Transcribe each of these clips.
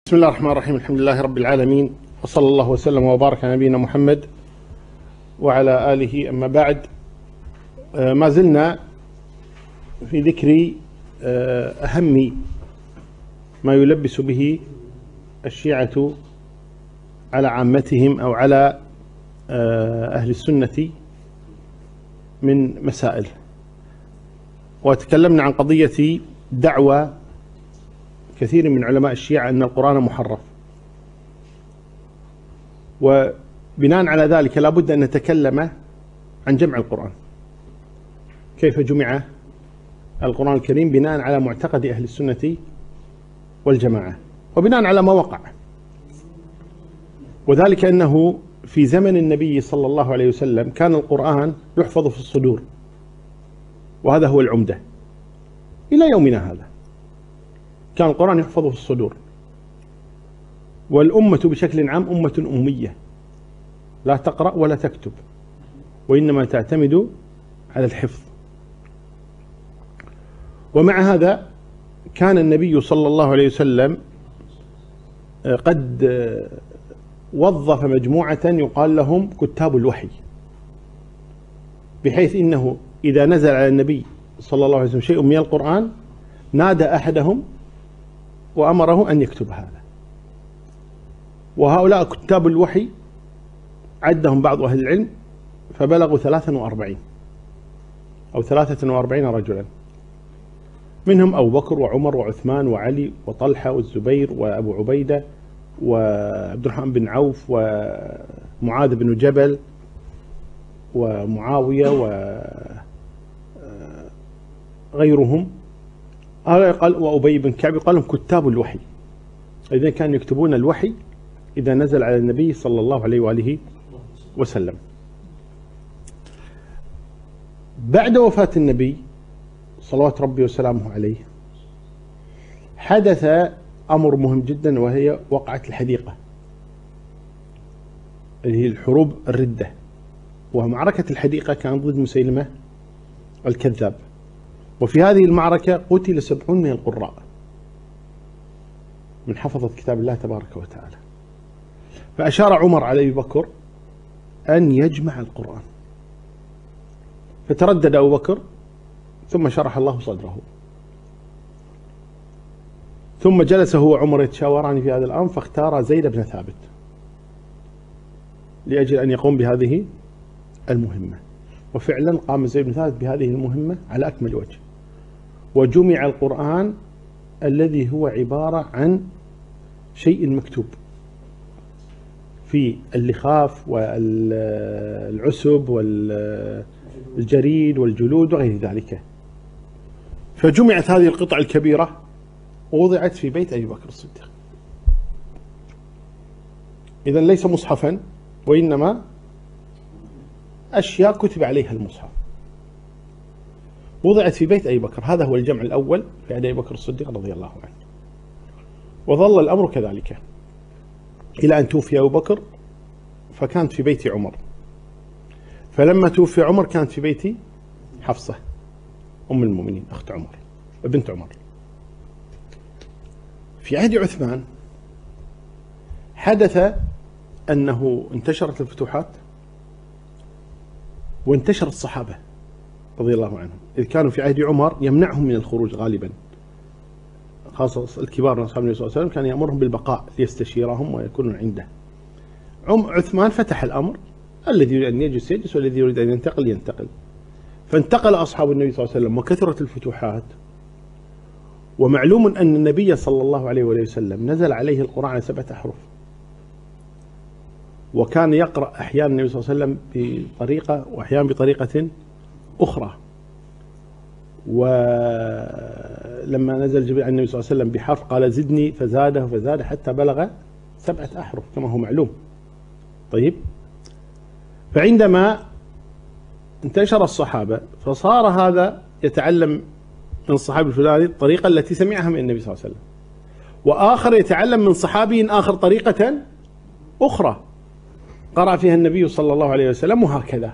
بسم الله الرحمن الرحيم. الحمد لله رب العالمين، وصلى الله وسلم وبارك على نبينا محمد وعلى آله. أما بعد، ما زلنا في ذكر أهم ما يلبس به الشيعة على عامتهم أو على أهل السنة من مسائل، وتكلمنا عن قضية دعوة كثير من علماء الشيعة أن القرآن محرف، وبناء على ذلك لا بد أن نتكلم عن جمع القرآن، كيف جمع القرآن الكريم بناء على معتقد أهل السنة والجماعة، وبناء على ما وقع، وذلك أنه في زمن النبي صلى الله عليه وسلم كان القرآن يحفظ في الصدور، وهذا هو العمدة إلى يومنا هذا. كان القرآن يحفظ في الصدور، والأمة بشكل عام أمة أمية لا تقرأ ولا تكتب، وإنما تعتمد على الحفظ. ومع هذا كان النبي صلى الله عليه وسلم قد وظف مجموعة يقال لهم كتاب الوحي، بحيث إنه إذا نزل على النبي صلى الله عليه وسلم شيء من القرآن نادى أحدهم وأمره أن يكتب هذا. وهؤلاء كتاب الوحي عدهم بعض أهل العلم فبلغوا 43 أو 43 رجلا، منهم أبو بكر وعمر وعثمان وعلي وطلحة والزبير وأبو عبيدة وعبد الرحمن بن عوف ومعاذ بن جبل ومعاوية وغيرهم. قال وأبي بن كعب، قال لهم كتاب الوحي، إذن كانوا يكتبون الوحي إذا نزل على النبي صلى الله عليه وآله وسلم. بعد وفاة النبي صلوات ربي وسلامه عليه حدث أمر مهم جدا، وهي وقعة الحديقة، اللي هي الحروب الردة. ومعركة الحديقة كانت ضد مسيلمة الكذاب، وفي هذه المعركة قتل 70 من القراء من حفظة كتاب الله تبارك وتعالى. فأشار عمر على أبي بكر أن يجمع القرآن، فتردد أبو بكر، ثم شرح الله صدره، ثم جلس هو وعمر يتشاوران في هذا الأمر، فاختار زيد بن ثابت لأجل أن يقوم بهذه المهمة. وفعلا قام زيد بن ثابت بهذه المهمة على أكمل وجه، وجمع القرآن الذي هو عبارة عن شيء مكتوب في اللخاف والعسب والجريد والجلود وغير ذلك. فجمعت هذه القطع الكبيرة ووضعت في بيت أبي بكر الصديق. إذن ليس مصحفا، وإنما أشياء كتب عليها المصحف، وضعت في بيت أبي بكر. هذا هو الجمع الأول في عهد أبي بكر الصديق رضي الله عنه. وظل الأمر كذلك إلى أن توفي أبو بكر، فكانت في بيت عمر. فلما توفي عمر كانت في بيت حفصة أم المؤمنين أخت عمر بنت عمر. في عهد عثمان حدث أنه انتشرت الفتوحات وانتشر الصحابة رضي الله عنهم، إذ كانوا في عهد عمر يمنعهم من الخروج غالبا، خاصة الكبار من أصحاب النبي صلى الله عليه وسلم كان يأمرهم بالبقاء ليستشيرهم ويكونون عنده. عثمان فتح الأمر، الذي يريد أن يجلس يجلس، والذي يريد أن ينتقل ينتقل. فانتقل أصحاب النبي صلى الله عليه وسلم وكثرت الفتوحات. ومعلوم أن النبي صلى الله عليه وسلم نزل عليه القرآن على 7 أحرف، وكان يقرأ أحيانا النبي صلى الله عليه وسلم بطريقة وأحيانا بطريقة أخرى. ولما نزل جبريل على النبي صلى الله عليه وسلم بحرف قال زدني، فزاده فزاد حتى بلغ 7 أحرف كما هو معلوم. طيب، فعندما انتشر الصحابة فصار هذا يتعلم من الصحابي الفلاني الطريقة التي سمعها من النبي صلى الله عليه وسلم، وآخر يتعلم من صحابي آخر طريقة أخرى قرأ فيها النبي صلى الله عليه وسلم، وهكذا.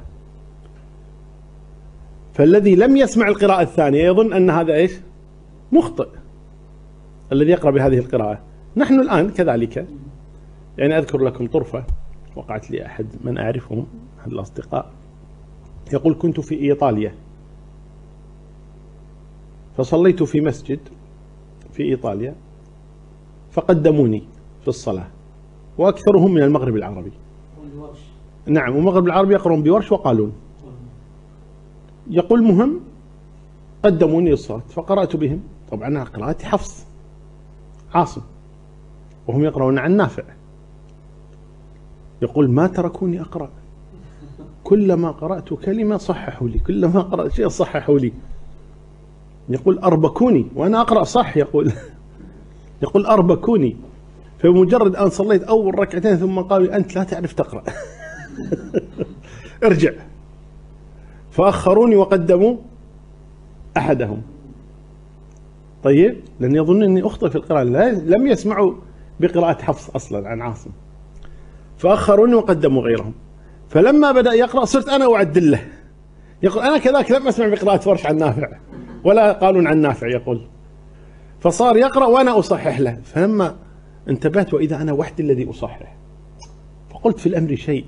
فالذي لم يسمع القراءة الثانية يظن أن هذا إيش؟ مخطئ، الذي يقرأ بهذه القراءة. نحن الآن كذلك. يعني أذكر لكم طرفة وقعت لي أحد من أعرفهم، أحد الأصدقاء، يقول: كنت في إيطاليا فصليت في مسجد في إيطاليا فقدموني في الصلاة، وأكثرهم من المغرب العربي. نعم، والمغرب العربي يقرؤون بورش وقالون. يقول: مهم قدموني للصلاة فقرأت بهم، طبعا قراءتي حفص عاصم وهم يقرؤون عن نافع. يقول: ما تركوني أقرأ، كلما قرأت كلمة صححوا لي، كلما قرأت شيء صححوا لي. يقول: أربكوني وأنا أقرأ صح. يقول أربكوني، فبمجرد أن صليت أول ركعتين ثم قالوا: أنت لا تعرف تقرأ ارجع. فأخروني وقدموا أحدهم. طيب، لأن يظنون أني أخطئ في القراءة، لم يسمعوا بقراءة حفص أصلا عن عاصم، فأخروني وقدموا غيرهم. فلما بدأ يقرأ صرت أنا أعدل له. يقول: أنا كذلك لم أسمع بقراءة ورش عن نافع ولا قالون عن نافع. يقول: فصار يقرأ وأنا أصحح له. فلما انتبهت وإذا أنا وحدي الذي أصحح، فقلت في الأمر شيء،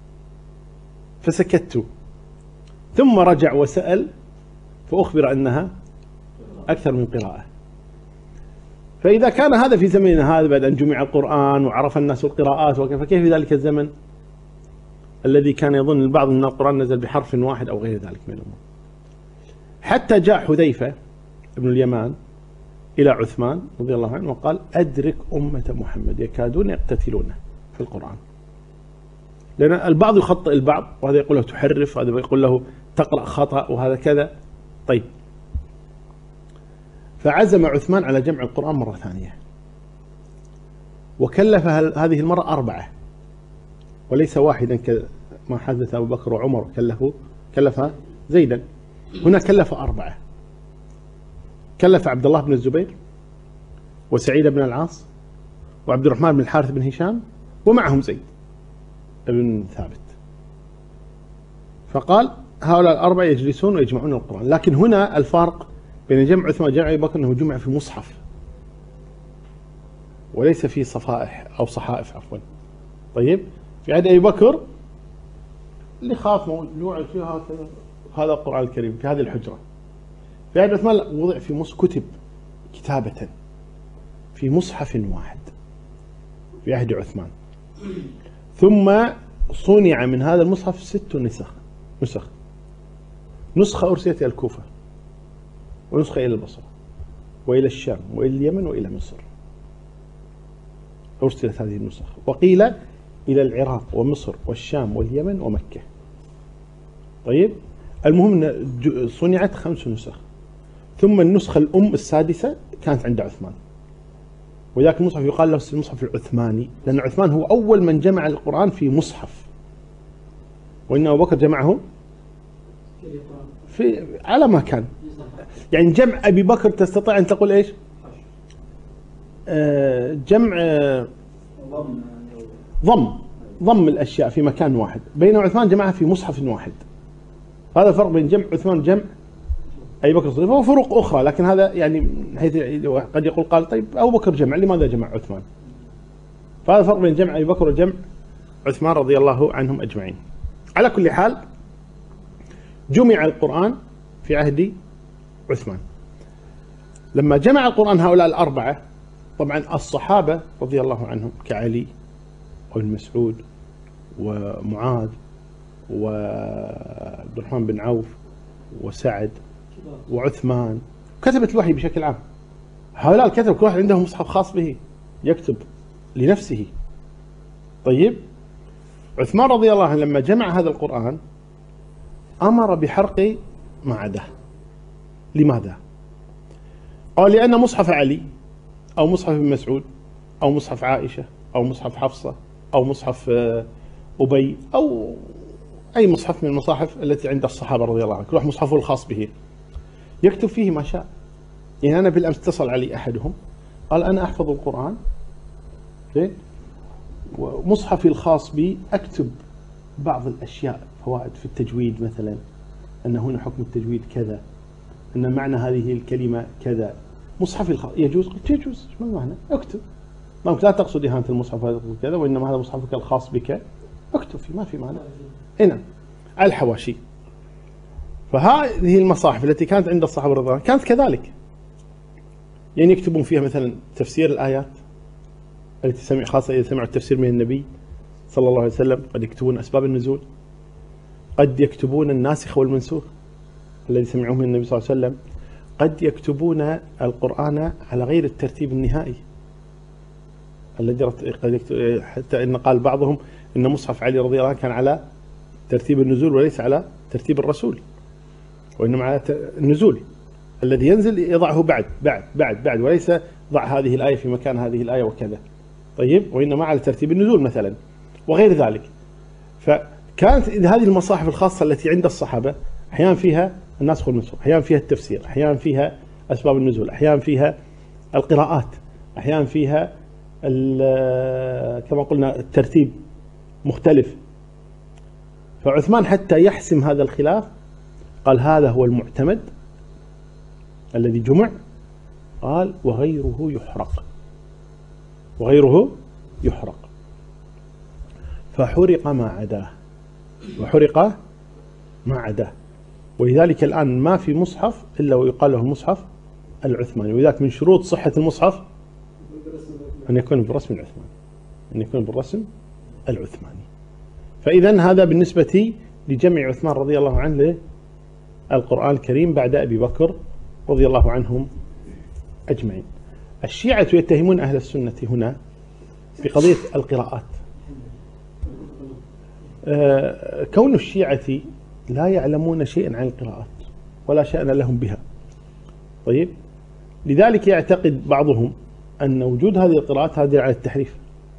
فسكت. ثم رجع وسأل فأخبر أنها أكثر من قراءة. فإذا كان هذا في زمننا هذا بعد أن جمع القرآن وعرف الناس القراءات فكيف في ذلك الزمن الذي كان يظن البعض أن القرآن نزل بحرف واحد أو غير ذلك من الأمور. حتى جاء حذيفة بن اليمان إلى عثمان رضي الله عنه وقال: أدرك أمة محمد يكادون يقتتلونه في القرآن. لأن البعض يخطئ البعض، وهذا يقول له تحرف، وهذا يقول له تقرأ خطأ، وهذا كذا. طيب، فعزم عثمان على جمع القرآن مرة ثانية، وكلف هذه المرة 4 وليس واحدا كما حدث أبو بكر وعمر كلف زيدا. هنا كلف 4، كلف عبد الله بن الزبير وسعيد بن العاص وعبد الرحمن بن الحارث بن هشام ومعهم زيد بن ثابت. فقال: هؤلاء ال4 يجلسون ويجمعون القرآن. لكن هنا الفارق بين جمع عثمان وجمع أبي بكر أنه جمع في مصحف وليس في صفائح أو صحائف عفوا. طيب، في عهد أبي بكر اللي خاف موضوع فيها هذا القرآن الكريم في هذه الحجرة. في عهد عثمان وضع في كتب كتابة في مصحف واحد في عهد عثمان، ثم صنع من هذا المصحف 6 نسخ. نسخة أرسلت إلى الكوفة، ونسخة إلى البصرة، وإلى الشام، وإلى اليمن، وإلى مصر. أرسلت هذه النسخ، وقيل إلى العراق ومصر والشام واليمن ومكة. طيب، المهم أن صنعت 5 نسخ، ثم النسخة الأم السادسة كانت عند عثمان، وذاك المصحف يقال له المصحف العثماني، لأن عثمان هو أول من جمع القرآن في مصحف، وإن أبو بكر جمعه على ما كان. يعني جمع أبي بكر تستطيع أن تقول إيش؟ جمع ضم الأشياء في مكان واحد، بينما عثمان جمعها في مصحف واحد. هذا الفرق بين جمع عثمان وجمع أبي بكر الصديق. هو فروق أخرى، لكن هذا يعني حيث قد يقول قال: طيب أبو بكر جمع، لماذا جمع عثمان؟ فهذا الفرق بين جمع أبي بكر وجمع عثمان رضي الله عنهم أجمعين. على كل حال، جمع القرآن في عهد عثمان. لما جمع القرآن هؤلاء ال4، طبعا الصحابة رضي الله عنهم كعلي وابن مسعود ومعاذ وعبد الرحمن بن عوف وسعد وعثمان، كتبت الوحي بشكل عام. هؤلاء الكتب كل واحد عنده مصحف خاص به يكتب لنفسه. طيب، عثمان رضي الله عنه لما جمع هذا القرآن أمر بحرق ما عداه. لماذا؟ قال: لأن مصحف علي أو مصحف ابن مسعود أو مصحف عائشة أو مصحف حفصة أو مصحف أبي أو أي مصحف من المصاحف التي عند الصحابة رضي الله عنهم، كل واحد مصحفه الخاص به يكتب فيه ما شاء. يعني أنا بالأمس اتصل علي أحدهم قال: أنا أحفظ القرآن ومصحفي الخاص بي أكتب بعض الأشياء، فوائد في التجويد مثلا، أن هنا حكم التجويد كذا، أن معنى هذه الكلمة كذا. مصحفي الخاص يجوز؟ قلت يجوز. ما المعنى؟ اكتب. ممكن لا تقصد إهانة المصحف ولا تقصد كذا، وإنما هذا مصحفك الخاص بك، اكتب فيه ما في مانع. هنا على الحواشي. فهذه المصاحف التي كانت عند الصحابة رضي الله عنهم كانت كذلك، يعني يكتبون فيها مثلا تفسير الآيات التي سمع، خاصة إذا سمعوا التفسير من النبي صلى الله عليه وسلم. قد يكتبون أسباب النزول، قد يكتبون الناسخ والمنسوخ الذي سمعوه من النبي صلى الله عليه وسلم، قد يكتبون القرآن على غير الترتيب النهائي الذي قد يكتب، حتى إن قال بعضهم إن مصحف علي رضي الله عنه كان على ترتيب النزول وليس على ترتيب الرسول، وإنما على النزول الذي ينزل يضعه بعد وليس ضع هذه الآية في مكان هذه الآية وكذا. طيب، وإنما على ترتيب النزول مثلا وغير ذلك. فكانت هذه المصاحف الخاصة التي عند الصحابة أحيانا فيها الناسخ والمنسوخ، أحيانا فيها التفسير، أحيانا فيها أسباب النزول، أحيانا فيها القراءات، أحيانا فيها كما قلنا الترتيب مختلف. فعثمان حتى يحسم هذا الخلاف قال هذا هو المعتمد الذي جمع، قال وغيره يحرق، وغيره يحرق. فحرق ما عداه، وحرق ما عداه. ولذلك الآن ما في مصحف إلا ويقال له المصحف العثماني. ولذلك من شروط صحة المصحف أن يكون بالرسم العثماني، أن يكون بالرسم العثماني. فإذا هذا بالنسبة لجمع عثمان رضي الله عنه للقرآن الكريم بعد أبي بكر رضي الله عنهم أجمعين. الشيعة يتهمون أهل السنة هنا بقضية القراءات. كون الشيعة لا يعلمون شيئا عن القراءات ولا شأن لهم بها. طيب، لذلك يعتقد بعضهم أن وجود هذه القراءات هذه على التحريف،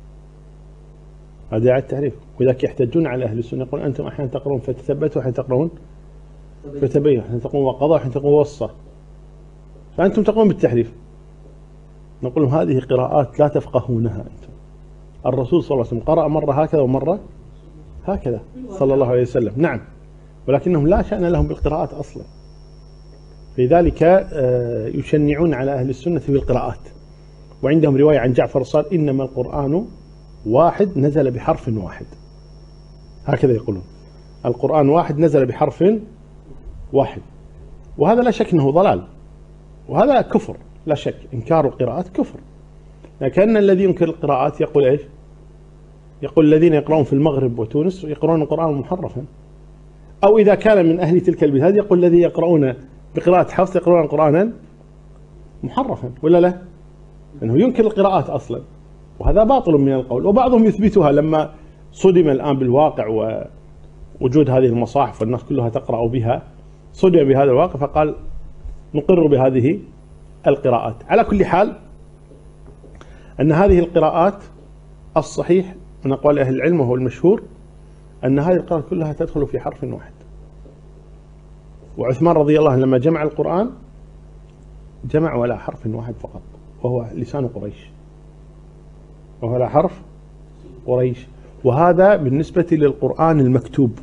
هذه على التحريف. ولذلك يحتجون على أهل السنة، يقول أنتم أحيانا تقرؤون فتثبتوا، أحيانا تقرؤون فتبينوا، أحيانا تقرؤون وقضاء، أحيانا تقرؤون وصى، فأنتم تقرؤون بالتحريف. نقول لهم هذه قراءات لا تفقهونها أنتم. الرسول صلى الله عليه وسلم قرأ مرة هكذا ومرة هكذا صلى الله عليه وسلم، نعم، ولكنهم لا شأن لهم بالقراءات أصلا. لذلك يشنعون على أهل السنة بالقراءات. وعندهم رواية عن جعفر الصادق إنما القرآن واحد نزل بحرف واحد، هكذا يقولون، القرآن واحد نزل بحرف واحد. وهذا لا شك أنه ضلال، وهذا كفر لا شك، إنكار القراءات كفر. لكن الذي ينكر القراءات يقول إيش؟ يقول الذين يقرؤون في المغرب وتونس يقرؤون القرآن محرفا، أو إذا كان من أهل تلك البلاد يقول الذي يقرؤون بقراءة حفص يقرؤون قرآنا محرفا، ولا لا؟ أنه ينكر القراءات أصلا، وهذا باطل من القول. وبعضهم يثبتها لما صدم الآن بالواقع ووجود هذه المصاحف والناس كلها تقرأ بها، صدم بهذا الواقع فقال نقر بهذه القراءات. على كل حال أن هذه القراءات الصحيح من أقوال أهل العلم وهو المشهور أن هذه القراءات كلها تدخل في حرف واحد. وعثمان رضي الله عنه لما جمع القرآن جمع ولا حرف واحد فقط، وهو لسان قريش، وهو لا حرف قريش. وهذا بالنسبة للقرآن المكتوب،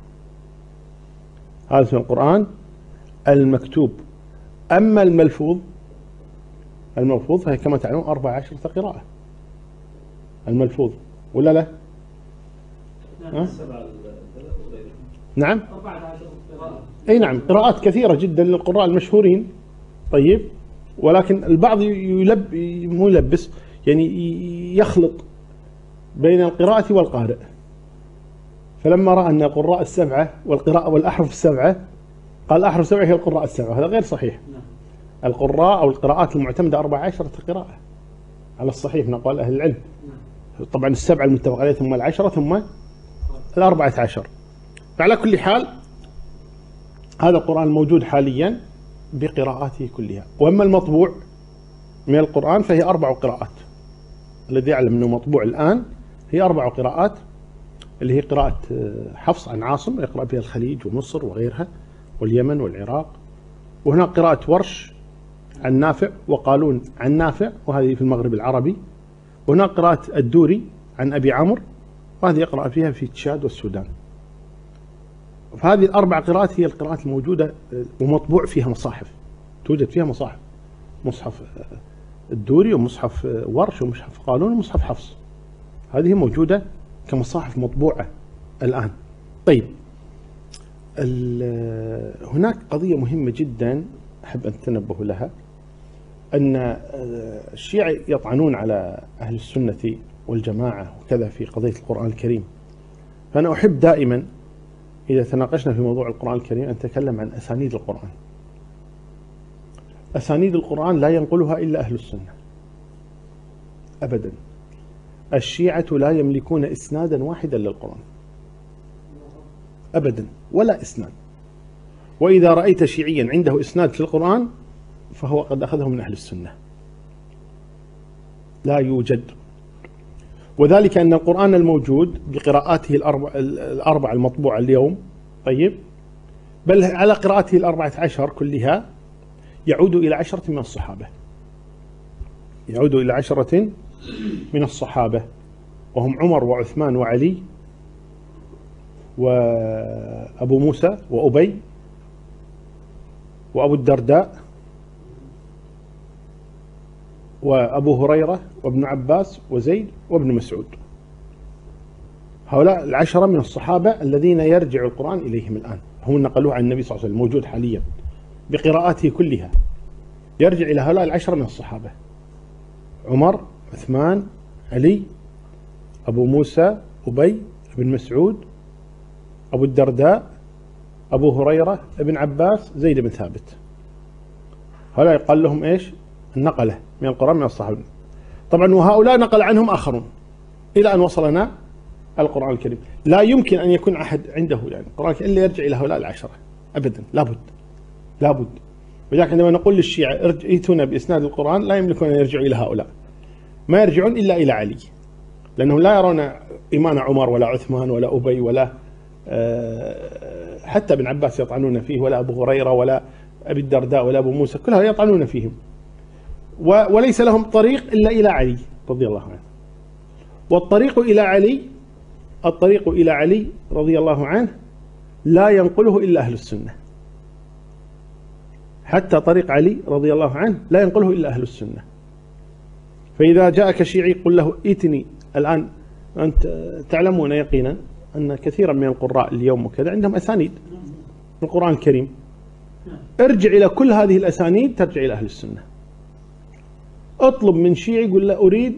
هذا اسمه القرآن المكتوب. أما الملفوظ فهي كما تعلمون 14 قراءة الملفوظ، ولا لا؟ نعم، أي نعم، قراءات كثيرة جدا للقراء المشهورين. طيب، ولكن البعض مو يلبس، يعني يخلط بين القراءة والقارئ. فلما رأى أن القراء السبعة والقراءة والأحرف السبعة قال الأحرف السبعة هي القراء السبعة، هذا غير صحيح. القراء أو القراءات المعتمدة 14 قراءة على الصحيح من أقوال أهل العلم. طبعا السبعة المتفق عليها ثم 10 ثم 14. فعلى كل حال هذا القرآن الموجود حاليا بقراءاته كلها. وأما المطبوع من القرآن فهي 4 قراءات. الذي يعلم أنه مطبوع الآن هي 4 قراءات، اللي هي قراءة حفص عن عاصم يقرأ بها الخليج ومصر وغيرها واليمن والعراق، وهناك قراءة ورش عن نافع وقالون عن نافع وهذه في المغرب العربي، وهناك قراءة الدوري عن أبي عمرو وهذه يقرأ فيها في تشاد والسودان. فهذه ال4 قراءات هي القراءات الموجودة ومطبوع فيها مصاحف، توجد فيها مصاحف، مصحف الدوري ومصحف ورش ومصحف قانون ومصحف حفص، هذه موجودة كمصاحف مطبوعة الآن. طيب، هناك قضية مهمة جدا أحب أن تنبهوا لها، أن الشيعة يطعنون على أهل السنة والجماعة وكذا في قضية القرآن الكريم. فأنا أحب دائما إذا تناقشنا في موضوع القرآن الكريم أن نتكلم عن أسانيد القرآن. أسانيد القرآن لا ينقلها إلا أهل السنة أبدا. الشيعة لا يملكون إسنادا واحدا للقرآن أبدا، ولا إسناد. وإذا رأيت شيعيا عنده إسناد للقرآن فهو قد أخذه من أهل السنة، لا يوجد. وذلك أن القرآن الموجود بقراءاته الأربع المطبوعة اليوم، طيب، بل على قراءته 14 كلها يعود إلى 10 من الصحابة، يعود إلى 10 من الصحابة، وهم عمر وعثمان وعلي وأبو موسى وأبي وأبو الدرداء وأبو هريرة وابن عباس وزيد وابن مسعود. هؤلاء 10 من الصحابة الذين يرجع القرآن إليهم الآن، هم نقلوه عن النبي صلى الله عليه وسلم، موجود حاليا بقراءاته كلها، يرجع إلى هؤلاء 10 من الصحابة: عمر، عثمان، علي، أبو موسى، أبي، ابن مسعود، أبو الدرداء، أبو هريرة، ابن عباس، زيد بن ثابت. هؤلاء يقال لهم إيش؟ النقلة من القرآن من الصحابة. طبعا وهؤلاء نقل عنهم آخرون إلى أن وصلنا القرآن الكريم. لا يمكن أن يكون أحد عنده يعني القرآن إلا يرجع إلى هؤلاء 10 أبدا، لابد لابد. ولذلك عندما نقول للشيعة ائتونا بإسناد القرآن، لا يملكون أن يرجعوا إلى هؤلاء، ما يرجعون إلا إلى علي، لأنهم لا يرون إيمان عمر ولا عثمان ولا أبي ولا حتى ابن عباس يطعنون فيه، ولا أبو هريرة ولا أبي الدرداء ولا أبو موسى، كلها يطعنون فيهم، وليس لهم طريق إلا إلى علي رضي الله عنه. والطريق إلى علي، الطريق إلى علي رضي الله عنه لا ينقله إلا أهل السنة، حتى طريق علي رضي الله عنه لا ينقله إلا أهل السنة. فإذا جاءك شيعي قل له ائتني الآن. أنت تعلمون يقينا أن كثيرا من القراء اليوم وكذا عندهم أسانيد في القرآن الكريم، ارجع إلى كل هذه الأسانيد ترجع إلى أهل السنة. اطلب من شيعي يقول له أريد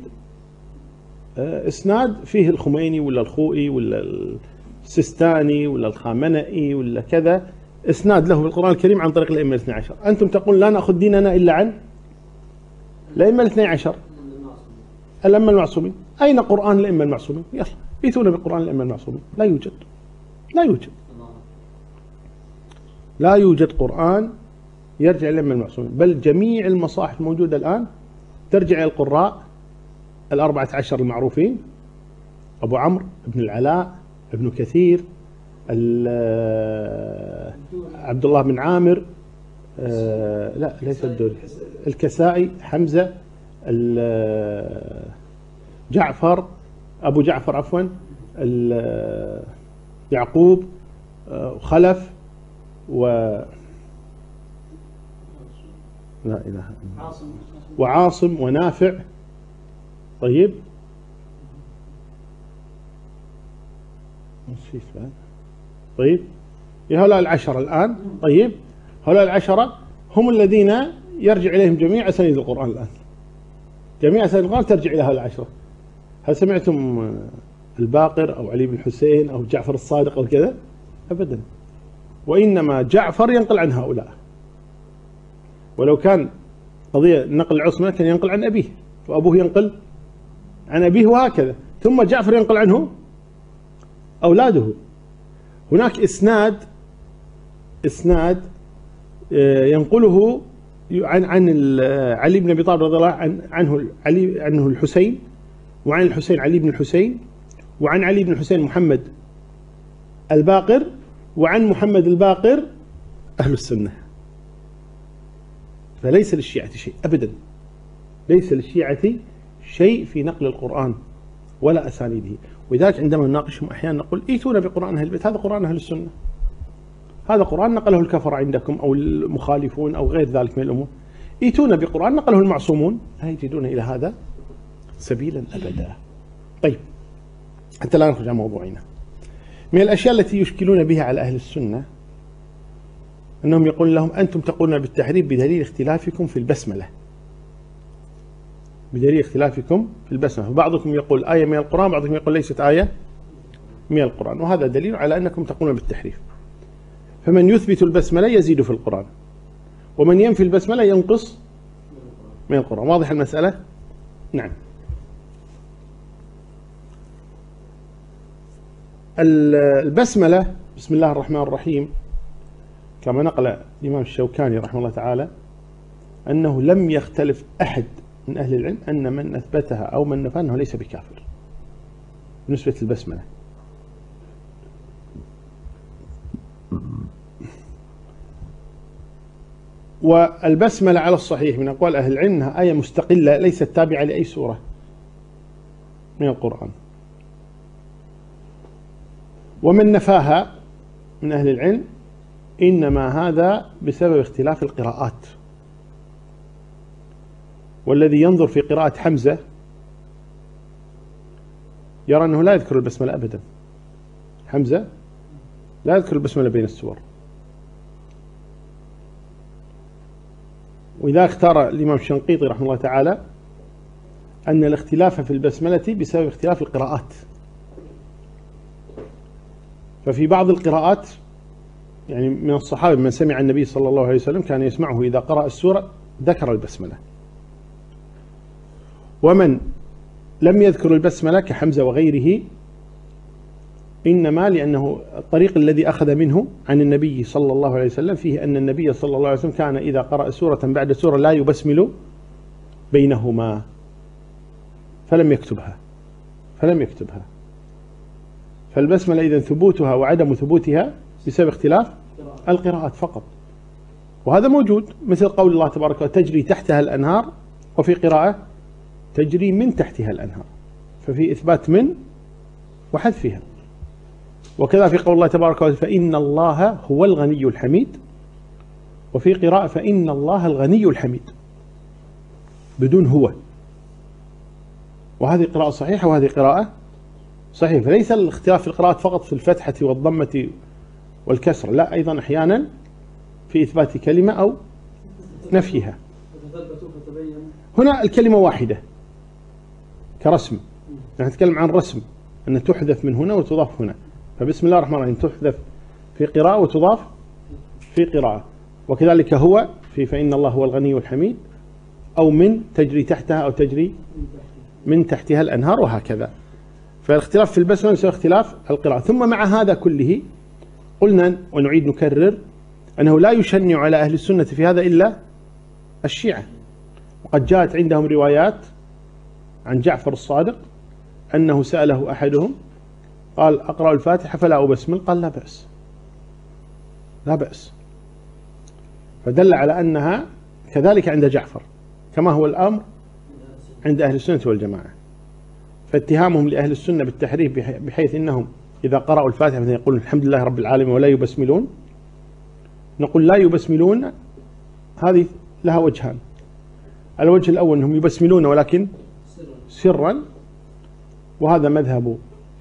إسناد فيه الخميني ولا الخوئي ولا السيستاني ولا الخامنئي ولا كذا، إسناد له بالقرآن الكريم عن طريق الأئمة الاثني عشر. أنتم تقول لا نأخذ ديننا إلا عن الأئمة الاثني عشر، الأئمة المعصومين. أين قرآن الأئمة المعصومين؟ يلا ائتونا بقرآن الأئمة المعصومين. لا يوجد، لا يوجد، لا يوجد قرآن يرجع للأئمة المعصومين. بل جميع المصاحف الموجودة الآن ترجع إلى القراء 14 المعروفين: أبو عمرو، ابن العلاء، ابن كثير، عبد الله بن عامر، لا ليس الدوري، الكسائي، حمزة، جعفر، أبو جعفر عفوا، يعقوب، خلف، لا إله إلا الله، وعاصم ونافع. طيب، طيب، هؤلاء 10 الآن. طيب، هؤلاء 10 هم الذين يرجع إليهم جميع أسانيد القرآن الآن، جميع أسانيد القرآن ترجع إلى هؤلاء 10. هل سمعتم الباقر أو علي بن الحسين أو جعفر الصادق أو كذا؟ أبدا. وإنما جعفر ينقل عن هؤلاء، ولو كان قضية نقل العصمة كان ينقل عن أبيه، وأبوه ينقل عن أبيه، وهكذا، ثم جعفر ينقل عنه أولاده. هناك إسناد ينقله عن علي بن أبي طالب رضي الله عنه الحسين، وعن الحسين علي بن الحسين، وعن علي بن الحسين محمد الباقر، وعن محمد الباقر أهل السنة. فليس للشيعة شيء أبدا، ليس للشيعة شيء في نقل القرآن ولا أسانيده. ولذلك عندما نناقشهم أحيانا نقول ائتونا بقرآن أهل البيت، هذا قرآن أهل السنة، هذا قرآن نقله الكفر عندكم أو المخالفون أو غير ذلك من الأمور. يأتون بقرآن نقله المعصومون لا يجدون إلى هذا سبيلا أبدا. طيب، حتى لا نخرج عن موضوعنا، من الأشياء التي يشكلون بها على أهل السنة أنهم يقول لهم أنتم تقولون بالتحريف بدليل اختلافكم في البسملة، بدليل اختلافكم في البسملة، فبعضكم يقول آية من القرآن، بعضكم يقول ليست آية من القرآن، وهذا دليل على أنكم تقولون بالتحريف. فمن يثبت البسملة يزيد في القرآن، ومن ينفي البسملة ينقص من القرآن. واضح المسألة؟ نعم. البسملة بسم الله الرحمن الرحيم كما نقل الإمام الشوكاني رحمه الله تعالى أنه لم يختلف أحد من أهل العلم أن من أثبتها أو من نفاها أنه ليس بكافر بالنسبة للبسملة. والبسملة على الصحيح من أقوال أهل العلم أنها آية مستقلة ليست تابعة لأي سورة من القرآن. ومن نفاها من أهل العلم إنما هذا بسبب اختلاف القراءات، والذي ينظر في قراءة حمزة يرى أنه لا يذكر البسملة أبدا. حمزة لا يذكر البسملة بين السور، وإذا اختار الإمام الشنقيطي رحمه الله تعالى أن الاختلاف في البسملة بسبب اختلاف القراءات، ففي بعض القراءات يعني من الصحابة من سمع النبي صلى الله عليه وسلم كان يسمعه إذا قرأ السورة ذكر البسملة، ومن لم يذكر البسملة كحمزة وغيره إنما لأنه الطريق الذي أخذ منه عن النبي صلى الله عليه وسلم فيه أن النبي صلى الله عليه وسلم كان إذا قرأ سورة بعد سورة لا يبسمل بينهما، فلم يكتبها. فالبسملة إذن ثبوتها وعدم ثبوتها بسبب اختلاف القراءات فقط، وهذا موجود مثل قول الله تبارك وتعالى تجري تحتها الأنهار، وفي قراءة تجري من تحتها الأنهار، ففي إثبات من وحذفها. وكذا في قول الله تبارك وتعالى فإن الله هو الغني الحميد، وفي قراءة فإن الله الغني الحميد بدون هو، وهذه قراءة صحيحة وهذه قراءة صحيحة. فليس الاختلاف في القراءات فقط في الفتحة والضمة والكسر، لا، أيضا أحيانا في إثبات كلمة أو نفيها. هنا الكلمة واحدة كرسم، نحن نتكلم عن رسم أن تحذف من هنا وتضاف هنا، فبسم الله الرحمن الرحيم تحذف في قراءة وتضاف في قراءة، وكذلك هو في فإن الله هو الغني الحميد، أو من تجري تحتها أو تجري من تحتها الأنهار، وهكذا. فالاختلاف في البسملة بسبب اختلاف القراءة. ثم مع هذا كله قلنا ونعيد نكرر أنه لا يشنع على أهل السنة في هذا إلا الشيعة، وقد جاءت عندهم روايات عن جعفر الصادق أنه سأله أحدهم قال أقرأ الفاتحة فلا أبسمل، قال لا بأس، لا بأس، فدل على أنها كذلك عند جعفر كما هو الأمر عند أهل السنة والجماعة. فاتهامهم لأهل السنة بالتحريف بحيث إنهم إذا قرأوا الفاتحة مثلا يقولون الحمد لله رب العالمين ولا يبسملون، نقول لا يبسملون هذه لها وجهان. الوجه الأول أنهم يبسملون ولكن سرا، وهذا مذهب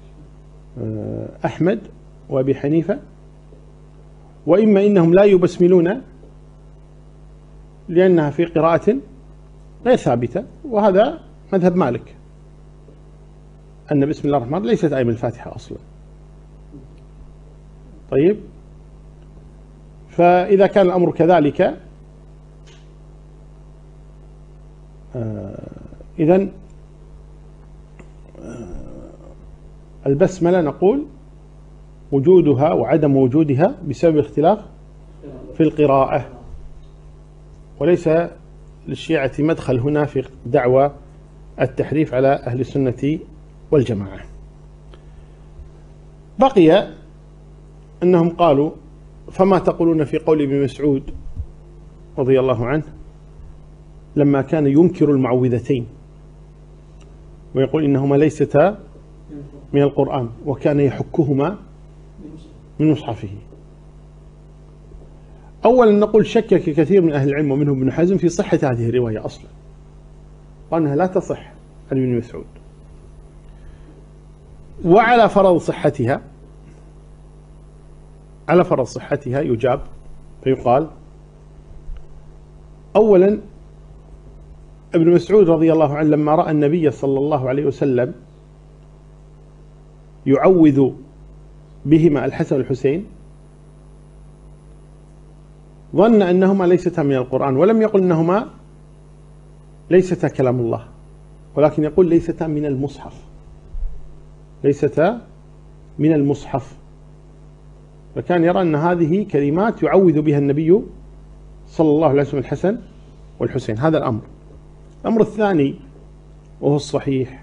أحمد وأبي حنيفة، وإما إنهم لا يبسملون لأنها في قراءة غير ثابتة، وهذا مذهب مالك أن بسم الله الرحمن الرحيم ليست آية من الفاتحة أصلا. طيب، فإذا كان الأمر كذلك إذن البسملة نقول وجودها وعدم وجودها بسبب اختلاف في القراءة، وليس للشيعة مدخل هنا في دعوى التحريف على أهل السنة والجماعة. بقي أنهم قالوا فما تقولون في قول ابن مسعود رضي الله عنه لما كان ينكر المعوذتين ويقول إنهما ليستا من القرآن وكان يحكهما من مصحفه. أولا نقول شكك كثير من أهل العلم ومنهم ابن حزم في صحة هذه الرواية أصلا، وأنها لا تصح عن ابن مسعود. وعلى فرض صحتها، على فرض صحتها يجاب فيقال: أولا ابن مسعود رضي الله عنه لما رأى النبي صلى الله عليه وسلم يعوذ بهما الحسن والحسين ظن أنهما ليستا من القرآن، ولم يقل أنهما ليستا كلام الله، ولكن يقول ليستا من المصحف، ليستا من المصحف. فكان يرى أن هذه كلمات يعوذ بها النبي صلى الله عليه وسلم الحسن والحسين. هذا الأمر. الأمر الثاني وهو الصحيح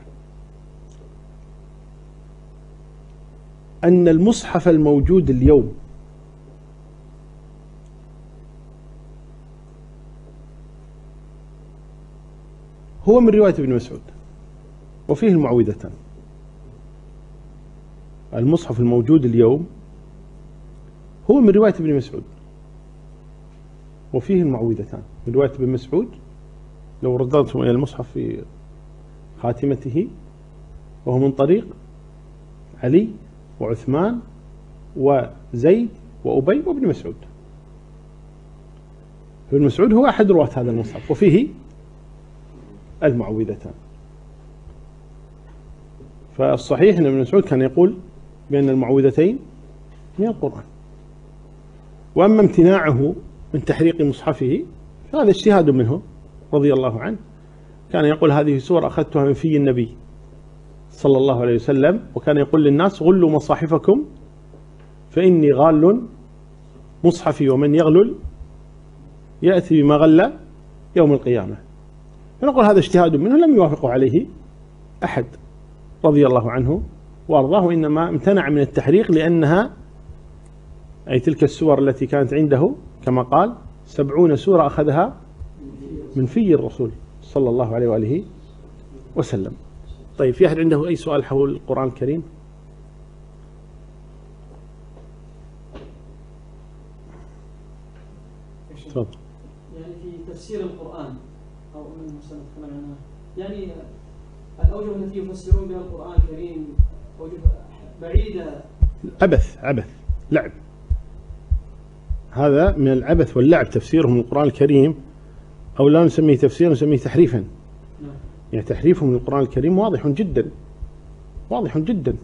أن المصحف الموجود اليوم هو من رواية ابن مسعود وفيه المعوذتان. المصحف الموجود اليوم هو من رواية ابن مسعود وفيه المعوذتان من رواية ابن مسعود. لو رددتم إلى المصحف في خاتمته وهو من طريق علي وعثمان وزيد وأبي وابن مسعود. ابن مسعود هو أحد رواة هذا المصحف وفيه المعوذتان. فالصحيح أن ابن مسعود كان يقول بأن المعوذتين من القرآن. وأما امتناعه من تحريق مصحفه فهذا اجتهاد منه رضي الله عنه. كان يقول هذه سور أخذتها من في النبي صلى الله عليه وسلم، وكان يقول للناس: غلوا مصاحفكم فإني غال مصحفي، ومن يغلل يأتي بما غل يوم القيامة. فنقول هذا اجتهاد منه لم يوافقه عليه أحد رضي الله عنه وأرضاه، إنما امتنع من التحريق لأنها أي تلك السور التي كانت عنده كما قال 70 سورة أخذها من في الرسول صلى الله عليه وآله وسلم. طيب، في أحد عنده أي سؤال حول القرآن الكريم؟ تفضل. يعني في تفسير القرآن أو من نتكلم عنها، يعني الأوجه التي يفسرون بها القرآن الكريم أوجه بعيدة، عبث لعب. هذا من العبث واللعب تفسيرهم القرآن الكريم، أو لا نسميه تفسيرا نسميه تحريفا. يعني تحريفهم من القرآن الكريم واضح جدا، واضح جدا.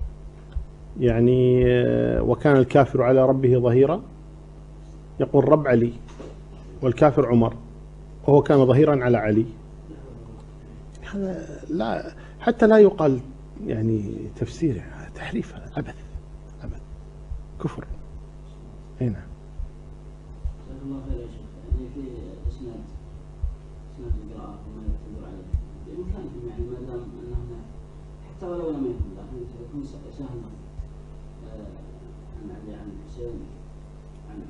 يعني وكان الكافر على ربه ظهيرا، يقول رب علي، والكافر عمر، وهو كان ظهيرا على علي. هذا لا حتى لا يقال يعني تفسير، تحريف، عبث كفر. هنا الله خير يا شيخ. يعني في اسناد القراءة وما يعتذر عليه بإمكانهم، يعني ما دام أنهم حتى ولو لم يكن، لكن يكون سهل عن علي عن حسين عن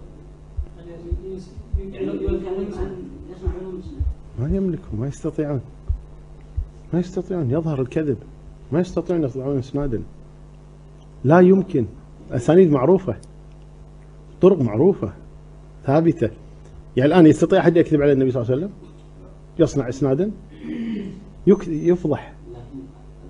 يمكنهم أن يسمعون مسلم. ما يملكون، ما يستطيعون يظهر الكذب، ما يستطيعون يطلعون اسنادا، لا يمكن. أسانيد معروفة، طرق معروفة ثابتة. يعني الآن يستطيع أحد يكذب على النبي صلى الله عليه وسلم؟ يصنع إسنادا؟ يفضح. لكن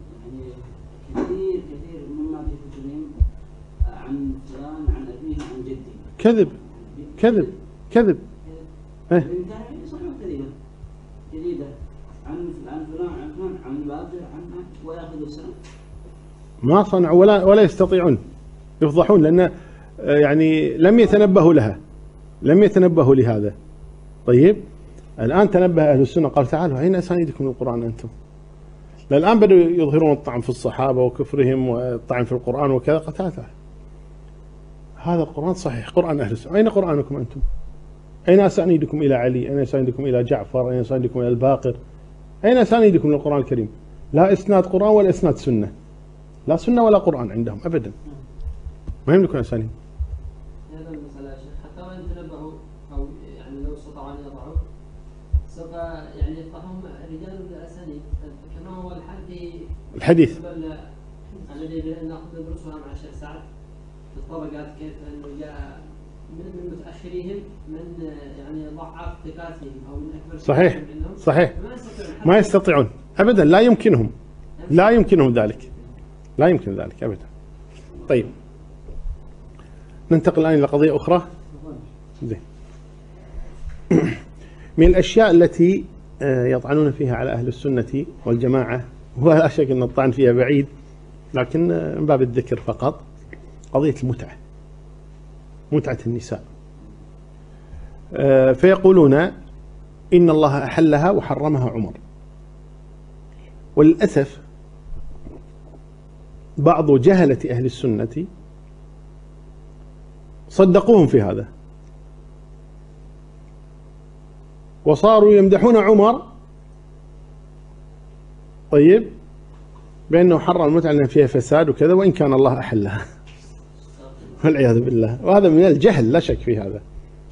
يعني كثير مما في كتبهم عن فلان عن أبيه عن جدي كذب. بإمكانه يصنعون جديدة عن فلان عن البادر عنه ويأخذ السنة. ما صنعوا ولا يستطيعون، يفضحون، لأن يعني لم يتنبهوا لهذا. طيب، الآن تنبه أهل السنة، قال تعالوا أين أسانيدكم من القرآن أنتم؟ الآن بدأوا يظهرون الطعن في الصحابة وكفرهم والطعن في القرآن وكذا. قتاته هذا القرآن صحيح، قرآن أهل السنة. أين قرآنكم أنتم؟ أين أسانيدكم إلى علي؟ أين أسانيدكم إلى جعفر؟ أين أسانيدكم إلى الباقر؟ أين أسانيدكم للقرآن الكريم؟ لا إسناد قرآن ولا إسناد سنة، لا سنة ولا قرآن عندهم أبدا، ما يملكون أسانيد. هذا المسألة يا شيخ، حتى وإن تنبهوا أو يعني لو استطاعوا أن يضعوا سوف يعني يفضحهم رجال بالأسانيد، كما هو الحديث الذي نأخذ ندرسها مع الشيخ سعد في الطبقات، كيف أنه جاء من متأخريهم من يعني ضعاف ثقاتهم أو من أكبر صحيح عندهم صحيح، ما ما يستطيعون أبدا، لا يمكنهم، لا يمكنهم ذلك، لا يمكن ذلك أبدا. طيب ننتقل الآن إلى قضية أخرى. زين. من الأشياء التي يطعنون فيها على أهل السنة والجماعة، ولا شك أن الطعن فيها بعيد لكن من باب الذكر فقط، قضية المتعة، متعة النساء. فيقولون إن الله أحلها وحرمها عمر. وللأسف بعض جهلة أهل السنة صدقوهم في هذا، وصاروا يمدحون عمر طيب بأنه حرم المتعة لأن فيها فساد وكذا، وإن كان الله أحلها والعياذ بالله. وهذا من الجهل لا شك في هذا.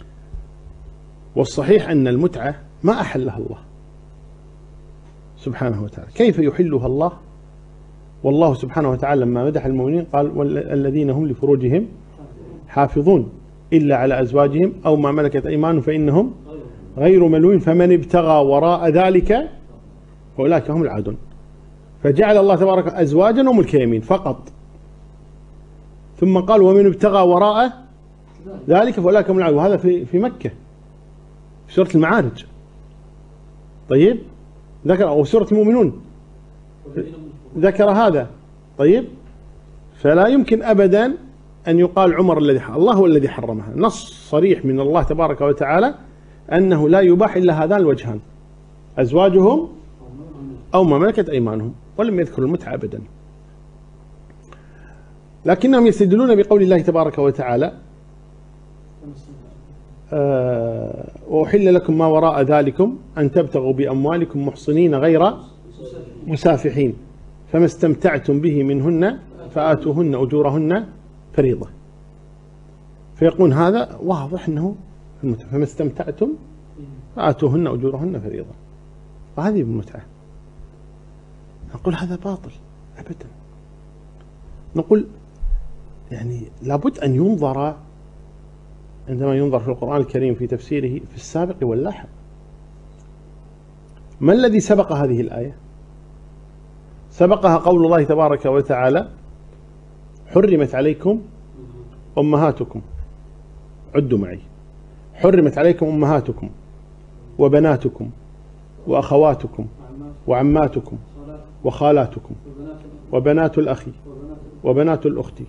والصحيح أن المتعة ما أحلها الله سبحانه وتعالى. كيف يحلها الله والله سبحانه وتعالى لما مدح المؤمنين قال والذين هم لفروجهم حافظون إلا على أزواجهم أو ما ملكت أيمانهم فإنهم غير ملومين فمن ابتغى وراء ذلك فأولئك هم العادون. فجعل الله تبارك أزواجا وملك يمين فقط، ثم قال ومن ابتغى وراء ذلك فأولئك هم العادون، وهذا في مكة في سورة المعارج. طيب ذكر، أو سورة المؤمنون ذكر هذا. طيب فلا يمكن أبدا أن يقال عمر الذي حرم، الله هو الذي حرمها. نص صريح من الله تبارك وتعالى أنه لا يباح إلا هذان الوجهان، أزواجهم أو ما ملكت أيمانهم، ولم يذكر المتعة أبدا. لكنهم يستدلون بقول الله تبارك وتعالى وأحل لكم ما وراء ذلكم أن تبتغوا بأموالكم محصنين غير مسافحين فما استمتعتم به منهن فآتوهن أجورهن فريضة. فيقول هذا واضح أنه المتعة، فما استمتعتم فآتوهن أجورهن فريضة، وهذه المتعة. نقول هذا باطل أبدا. نقول يعني لابد أن ينظر عندما ينظر في القرآن الكريم في تفسيره في السابق واللاحق. ما الذي سبق هذه الآية؟ سبقها قول الله تبارك وتعالى حرمت عليكم أمهاتكم، عدوا معي، حرمت عليكم أمهاتكم وبناتكم وأخواتكم وعماتكم وخالاتكم وبنات الأخ وبنات الأخت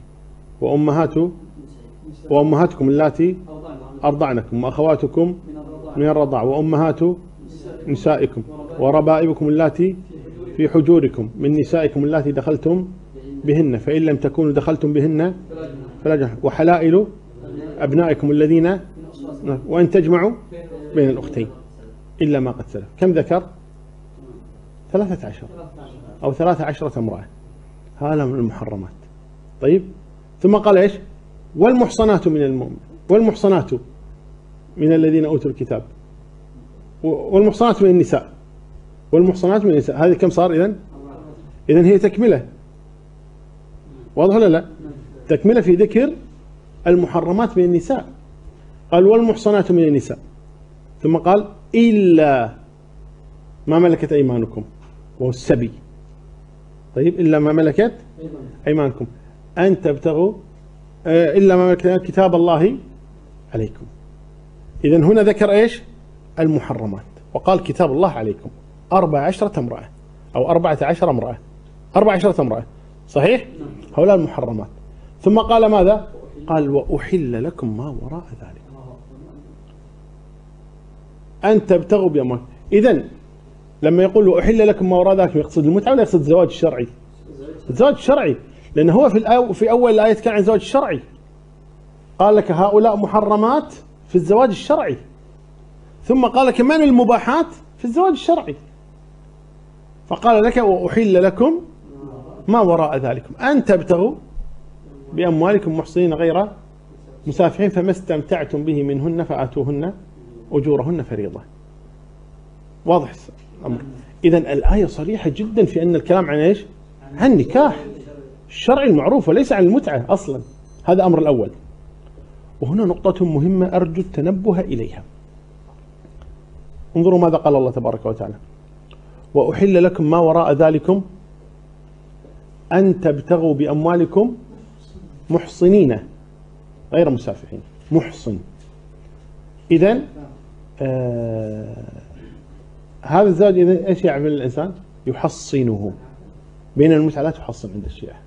وأمهاتكم اللاتي أرضعنكم وأخواتكم من الرضاع وأمهات نسائكم وربائبكم اللاتي في حجوركم من نسائكم اللاتي دخلتم بهن فإن لم تكونوا دخلتم بهن فلا جناح، وحلائل أبنائكم الذين، وأن تجمعوا بين الأختين إلا ما قد سلف. كم ذكر؟ 13 أو 13 امرأة، هذا من المحرمات. طيب ثم قال إيش؟ والمحصنات من المؤمن، والمحصنات من الذين أوتوا الكتاب، والمحصنات من النساء، والمحصنات من النساء. هذه كم صار إذن؟ إذن هي تكملة، واضح ولا لا؟ تكملة في ذكر المحرمات من النساء. قال والمحصنات من النساء، ثم قال إلا ما ملكت أيمانكم، وهو السبي. طيب إلا ما ملكت أيمانكم أن تبتغوا إلا ما ملكت كتاب الله عليكم. إذن هنا ذكر إيش؟ المحرمات، وقال كتاب الله عليكم 14 امرأة أو 14 امرأة، 14 امرأة صحيح؟ هؤلاء المحرمات. ثم قال ماذا؟ قال وأحل لكم ما وراء ذلك أن تبتغوا بأموالكم. إذن لما يقول وأحل لكم ما وراء ذلك يقصد المتعة ولا يقصد الزواج الشرعي؟ الزواج الشرعي، لأنه هو في أول الآية كان عن الزواج الشرعي، قال لك هؤلاء محرمات في الزواج الشرعي، ثم قال كمان المباحات في الزواج الشرعي، فقال لك وأحل لكم ما وراء ذلكم أن تبتغوا بأموالكم محصنين غير مسافحين فما استمتعتم به منهن فآتوهن أجورهن فريضة. واضح الأمر؟ إذن الآية صريحة جدا في أن الكلام عن إيش؟ عن النكاح الشرعي المعروف وليس عن المتعة أصلا. هذا أمر الأول. وهنا نقطة مهمة أرجو التنبه إليها. انظروا ماذا قال الله تبارك وتعالى: وأحل لكم ما وراء ذلكم أن تبتغوا بأموالكم محصنين غير مسافحين. محصن. إذن هذا الزواج إذن إيش يعمل الإنسان؟ يحصنه. بين المتعة لا تحصن عند الشيعة.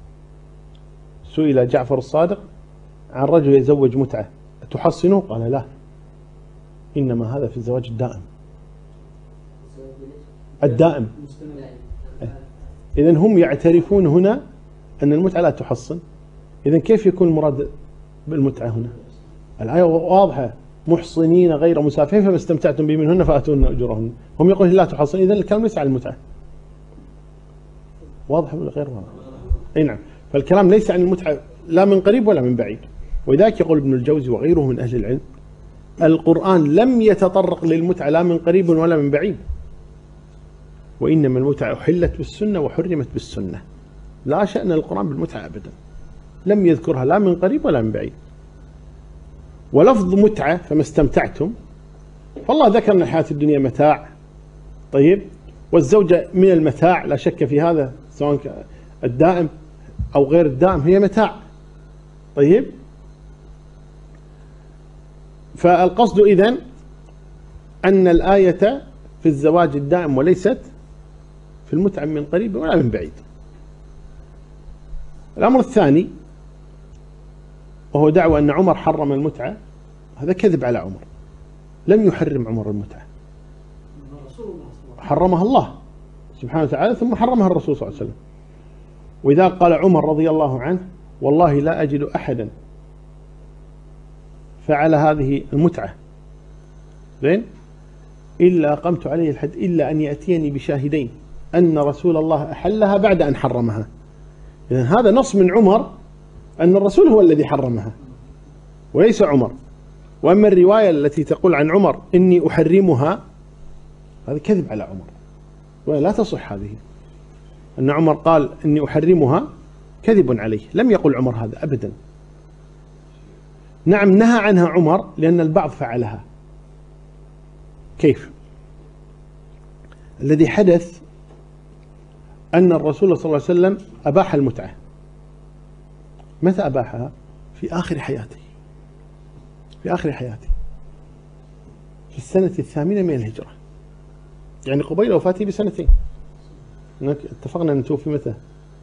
سئل جعفر الصادق عن رجل يزوج متعة تحصنه؟ قال لا، إنما هذا في الزواج الدائم. الدائم. إذن هم يعترفون هنا أن المتعة لا تحصن. إذن كيف يكون المراد بالمتعة هنا؟ الآية واضحة: محصنين غير مسافحين فما استمتعتم به منهن فآتوهن أجورهن. هم يقولون لا تحصن، إذن الكلام ليس عن المتعة. واضح ولا غير واضح؟ أي نعم. فالكلام ليس عن المتعة لا من قريب ولا من بعيد. ولذلك يقول ابن الجوزي وغيره من أهل العلم: القرآن لم يتطرق للمتعة لا من قريب ولا من بعيد، وإنما المتعة أحلت بالسنة وحرمت بالسنة. لا شأن القرآن بالمتعة أبدا، لم يذكرها لا من قريب ولا من بعيد. ولفظ متعة فما استمتعتم، فالله ذكر أن الحياة الدنيا متاع، طيب، والزوجة من المتاع لا شك في هذا، سواء الدائم أو غير الدائم هي متاع، طيب. فالقصد إذن أن الآية في الزواج الدائم وليست في المتعة من قريب ولا من بعيد. الأمر الثاني وهو دعوى أن عمر حرم المتعة، هذا كذب على عمر. لم يحرم عمر المتعة، حرمها الله سبحانه وتعالى ثم حرمها الرسول صلى الله عليه وسلم. وإذا قال عمر رضي الله عنه: والله لا أجد أحدا فعل هذه المتعة زين إلا أقمت عليه الحد إلا أن يأتيني بشاهدين أن رسول الله أحلها بعد أن حرمها. إذن هذا نص من عمر أن الرسول هو الذي حرمها وليس عمر. وأما الرواية التي تقول عن عمر إني أحرمها، هذا كذب على عمر ولا تصح. هذه أن عمر قال إني أحرمها كذب عليه، لم يقل عمر هذا أبدا. نعم نهى عنها عمر لأن البعض فعلها. كيف؟ الذي حدث أن الرسول صلى الله عليه وسلم أباح المتعة. متى أباحها؟ في آخر حياته، في آخر حياته، في السنة 8 من الهجرة، يعني قبيل وفاته بسنتين. اتفقنا أن نتوفي متى؟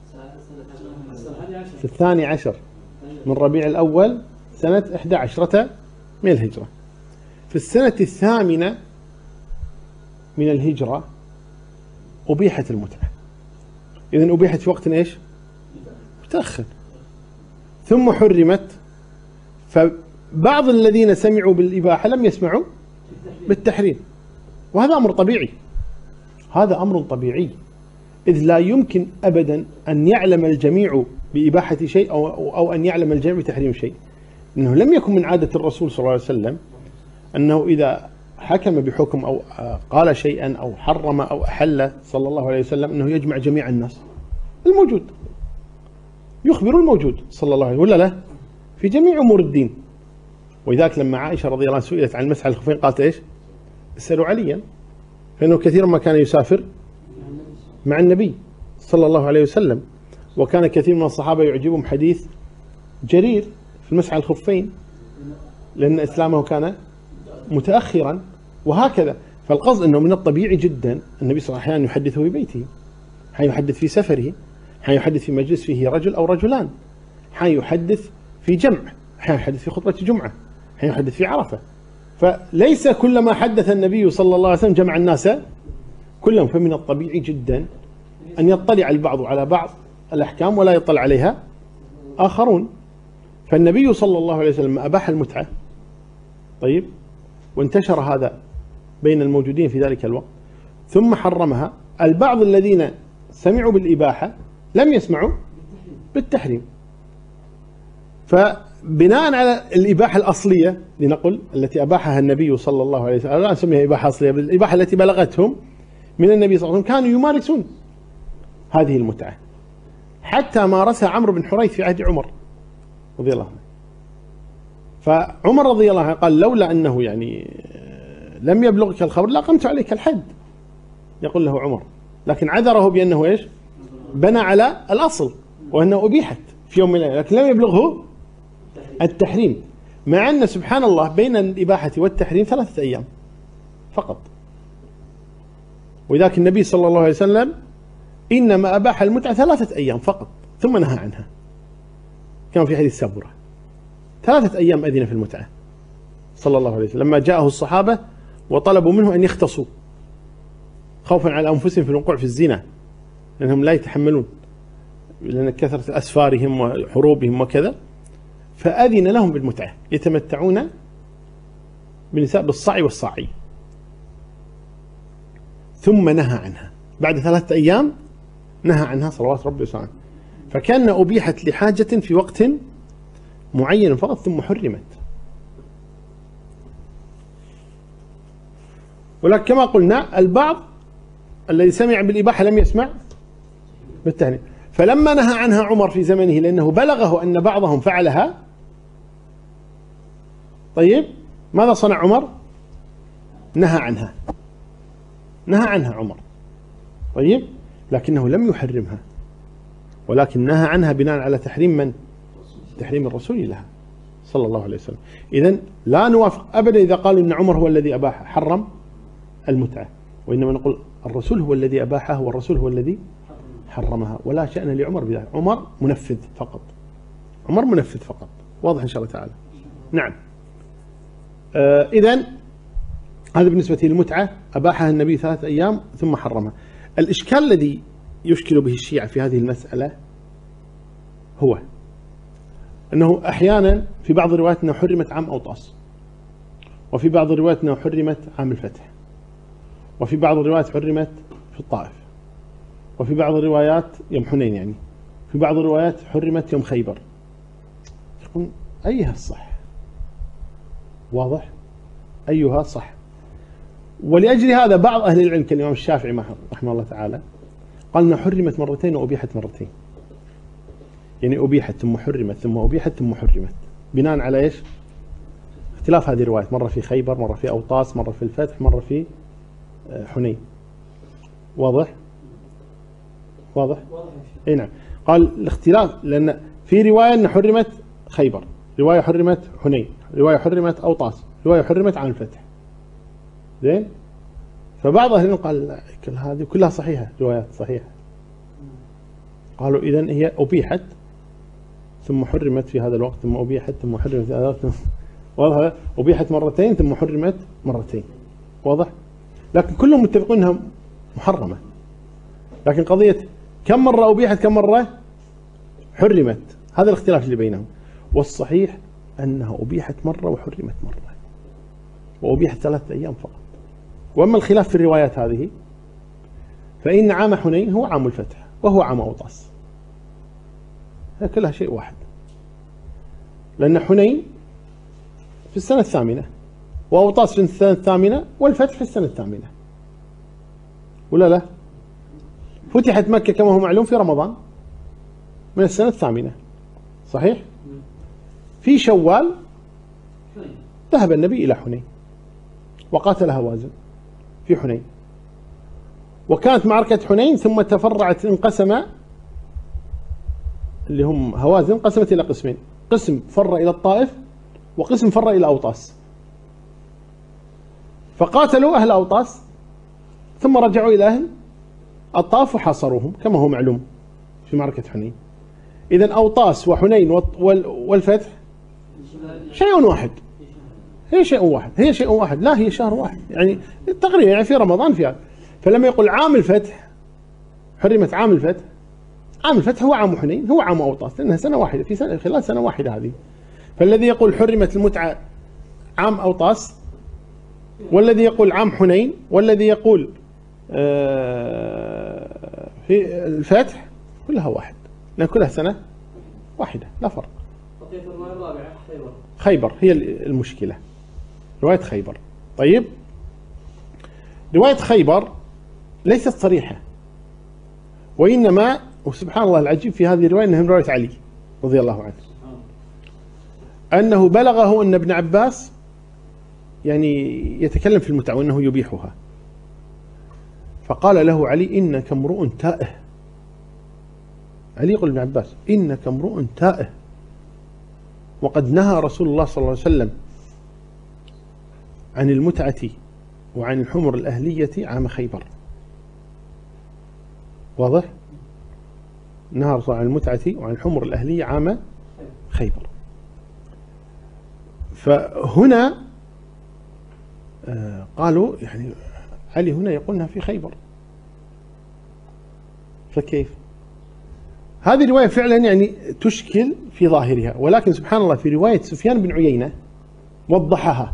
في 12 من ربيع الأول سنة 11 من الهجرة. في السنة 8 من الهجرة أبيحت المتعة. إذن أبيحت في وقت إيش؟ متأخر. ثم حرمت، فبعض الذين سمعوا بالإباحة لم يسمعوا بالتحريم، وهذا أمر طبيعي. هذا أمر طبيعي، إذ لا يمكن أبدا أن يعلم الجميع بإباحة شيء أو أن يعلم الجميع بتحريم شيء. إنه لم يكن من عادة الرسول صلى الله عليه وسلم أنه إذا حكم بحكم أو قال شيئا أو حرم أو أحل صلى الله عليه وسلم أنه يجمع جميع الناس الموجود، يخبر الموجود صلى الله عليه وسلم، ولا لا؟ في جميع أمور الدين. ولذلك لما عائشة رضي الله عنها سئلت عن المسح على الخفين قالت إيش؟ اسألوا عليا، فإنه كثيرا ما كان يسافر مع النبي صلى الله عليه وسلم. وكان كثير من الصحابة يعجبهم حديث جرير في المسح على الخفين لأن إسلامه كان متأخرا، وهكذا. فالقصد أنه من الطبيعي جدا النبي صلى الله عليه وسلم يحدث في بيته، حيحدث في سفره، حيحدث في مجلس فيه رجل أو رجلان، حيحدث في جمع، حيحدث في خطبة جمعة، حيحدث في عرفة. فليس كلما حدث النبي صلى الله عليه وسلم جمع الناس كلهم. فمن الطبيعي جدا أن يطلع البعض على بعض الأحكام ولا يطلع عليها آخرون. فالنبي صلى الله عليه وسلم أباح المتعة، طيب، وانتشر هذا بين الموجودين في ذلك الوقت، ثم حرمها. البعض الذين سمعوا بالإباحة لم يسمعوا بالتحريم. فبناء على الإباحة الأصلية لنقل التي أباحها النبي صلى الله عليه وسلم، لا نسميها إباحة أصلية، بالإباحة التي بلغتهم من النبي صلى الله عليه وسلم، كانوا يمارسون هذه المتعة حتى مارسها عمرو بن حريث في عهد عمر رضي الله عنه. فعمر رضي الله عنه قال لولا أنه يعني لم يبلغك الخبر لأقمت عليك الحد، يقول له عمر، لكن عذره بأنه إيش؟ بنى على الأصل وأنه أبيحت في يوم من الأيام، لكن لم يبلغه التحريم، مع أن سبحان الله بين الإباحة والتحريم 3 أيام فقط. وذاك النبي صلى الله عليه وسلم إنما أباح المتعة 3 أيام فقط ثم نهى عنها، كما في حديث سابورة 3 أيام أذن في المتعة صلى الله عليه وسلم، لما جاءه الصحابة وطلبوا منه أن يختصوا خوفا على أنفسهم في الوقوع في الزنا، لأنهم لا يتحملون لأن كثرة أسفارهم وحروبهم وكذا، فأذن لهم بالمتعة يتمتعون بالنساء بالصاع والصاعي، ثم نهى عنها بعد 3 أيام، نهى عنها صلوات ربي وسلامه، فكان أبيحت لحاجة في وقت معين فقط ثم حرمت. ولكن كما قلنا البعض الذي سمع بالإباحة لم يسمع بالتحريم، فلما نهى عنها عمر في زمنه لأنه بلغه أن بعضهم فعلها، طيب ماذا صنع عمر؟ نهى عنها، نهى عنها عمر، طيب لكنه لم يحرمها، ولكن نهى عنها بناء على تحريم من؟ تحريم الرسول لها صلى الله عليه وسلم. إذن لا نوافق أبدا إذا قالوا أن عمر هو الذي أباح حرم المتعة، وإنما نقول الرسول هو الذي أباحها والرسول هو الذي حرمها، ولا شأن لعمر بذلك، عمر منفذ فقط، عمر منفذ فقط. واضح إن شاء الله تعالى؟ نعم. إذن هذا بالنسبة للمتعة أباحها النبي 3 أيام ثم حرمها. الإشكال الذي يشكل به الشيعة في هذه المسألة هو أنه أحيانا في بعض الروايات أنه حرمت عام أوطاس، وفي بعض الروايات أنه حرمت عام الفتح، وفي بعض الروايات حرمت في الطائف، وفي بعض الروايات يوم حنين، يعني في بعض الروايات حرمت يوم خيبر. يقول أيها الصح؟ واضح؟ أيها صح؟ ولأجل هذا بعض أهل العلم كالإمام الشافعي رحمه الله تعالى قال أنها حرمت مرتين وأبيحت مرتين، يعني أبيحت ثم حرمت ثم أبيحت ثم حرمت، بناء على إيش؟ اختلاف هذه الروايات، مرة في خيبر، مرة في أوطاس، مرة في الفتح، مرة في حنين. واضح؟ واضح؟ أي نعم. قال الاختلاف لأن في رواية أن حرمت خيبر، رواية حرمت حنين، رواية حرمت أوطاس، رواية حرمت عن الفتح. زين؟ فبعض أهل قال هذه كلها صحيحة، روايات صحيحة. قالوا إذن هي أبيحت ثم حرمت في هذا الوقت، ثم أبيحت ثم حرمت في هذا الوقت، واضح؟ أبيحت مرتين ثم حرمت مرتين. واضح؟ لكن كلهم متفقون أنها محرمة، لكن قضية كم مرة أبيحت كم مرة حرمت، هذا الاختلاف اللي بينهم. والصحيح أنها أبيحت مرة وحرمت مرة، وأبيحت 3 أيام فقط. وأما الخلاف في الروايات هذه فإن عام حنين هو عام الفتح وهو عام أوطاس، هي كلها شيء واحد، لأن حنين في السنة 8 وأوطاس في السنة 8 والفتح في السنة 8، ولا لا؟ فتحت مكة كما هو معلوم في رمضان من السنة 8 صحيح؟ في شوال ذهب النبي إلى حنين وقاتل هوازن في حنين، وكانت معركة حنين ثم تفرعت، انقسم اللي هم هوازن، قسمت إلى قسمين، قسم فر إلى الطائف وقسم فر إلى أوطاس، فقاتلوا أهل أوطاس ثم رجعوا إلى أهل الطائف وحاصروهم كما هو معلوم في معركة حنين. إذن أوطاس وحنين والفتح شيء واحد، هي شيء واحد، هي شيء واحد، لا هي شهر واحد، يعني تقريبا يعني في رمضان فيها. فلما يقول عام الفتح حرمت عام الفتح، عام الفتح هو عام حنين هو عام أوطاس، لأنها سنة واحدة في سنة خلال سنة واحدة هذه. فالذي يقول حرمت المتعة عام أوطاس، والذي يقول عام حنين، والذي يقول في الفتح كلها واحد، لأن كلها سنة واحدة لا فرق. خيبر هي المشكلة، رواية خيبر. طيب رواية خيبر ليست صريحة، وإنما وسبحان الله العجيب في هذه الرواية أنها رواية علي رضي الله عنه. أنه بلغه أن ابن عباس يعني يتكلم في المتعة وأنه يبيحها، فقال له علي إنك امرؤ تائه. علي يقول ابن عباس إنك امرؤ تائه، وقد نهى رسول الله صلى الله عليه وسلم عن المتعة وعن الحمر الأهلية عام خيبر. واضح؟ نهى رسول الله عن المتعة وعن الحمر الأهلية عام خيبر. فهنا قالوا يعني علي هنا يقولنا في خيبر، فكيف؟ هذه الرواية فعلا يعني تشكل في ظاهرها، ولكن سبحان الله في رواية سفيان بن عيينة وضحها،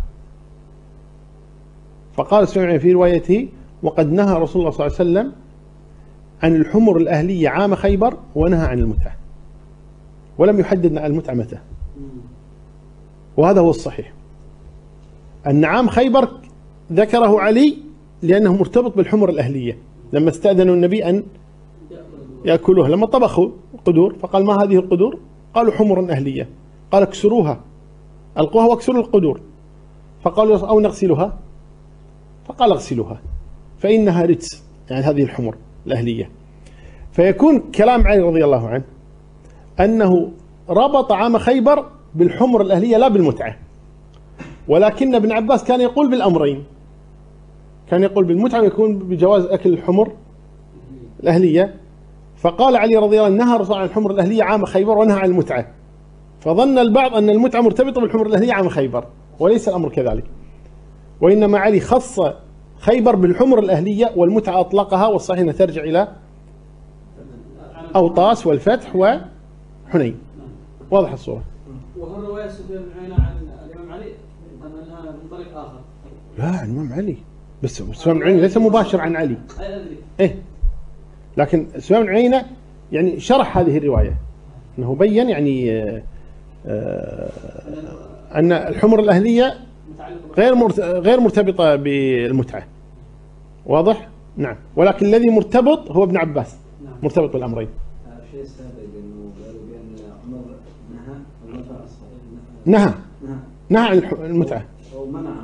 فقال سفيان بن عيينة في روايته وقد نهى رسول الله صلى الله عليه وسلم عن الحمر الأهلية عام خيبر ونهى عن المتعة، ولم يحدد المتعة متى. وهذا هو الصحيح، أن عام خيبر ذكره علي لأنه مرتبط بالحمر الأهلية، لما استأذنوا النبي أن يأكلوها، لما طبخوا قدور فقال ما هذه القدور؟ قالوا حمر أهلية، قال اكسروها، ألقوها واكسروا القدور، فقالوا أو نغسلها، فقال اغسلوها فإنها رجس، يعني هذه الحمر الأهلية. فيكون كلام علي رضي الله عنه أنه ربط عام خيبر بالحمر الأهلية لا بالمتعة، ولكن ابن عباس كان يقول بالأمرين، كان يقول بالمتعة ويكون بجواز أكل الحمر الأهلية. فقال علي رضي الله عنه نهى الرسول عن الحمر الأهلية عام خيبر ونهى عن المتعة، فظن البعض أن المتعة مرتبطة بالحمر الأهلية عام خيبر، وليس الأمر كذلك، وإنما علي خص خيبر بالحمر الأهلية والمتعة أطلقها، والصحيح أنها ترجع إلى أوطاس والفتح وحنين. واضح الصورة. وهل رواية سفيان بن عيينة عن الإمام علي أنها من طريق آخر؟ لا عن الإمام علي، بس سفيان بن عيينة ليس مباشر عن علي. إيه، لكن سفيان بن عيينة يعني شرح هذه الرواية، أنه بين يعني أن الحمر الأهلية غير مرتبطة بالمتعة. واضح؟ نعم، ولكن الذي مرتبط هو ابن عباس، مرتبط بالأمرين. الشيء السابق أنه قالوا بأن عمر نهى عن المتعة، أو